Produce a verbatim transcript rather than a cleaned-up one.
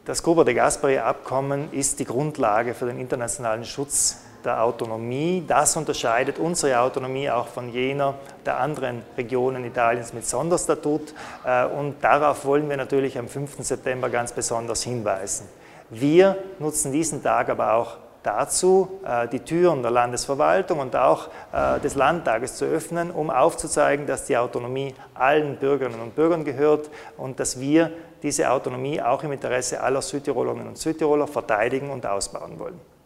Das Gruber de Gasperi-Abkommen ist die Grundlage für den internationalen Schutz der Autonomie. Das unterscheidet unsere Autonomie auch von jener der anderen Regionen Italiens mit Sonderstatut. Und darauf wollen wir natürlich am fünften September ganz besonders hinweisen. Wir nutzen diesen Tag aber auch dazu, die Türen der Landesverwaltung und auch des Landtages zu öffnen, um aufzuzeigen, dass die Autonomie allen Bürgerinnen und Bürgern gehört und dass wir diese Autonomie auch im Interesse aller Südtirolerinnen und Südtiroler verteidigen und ausbauen wollen.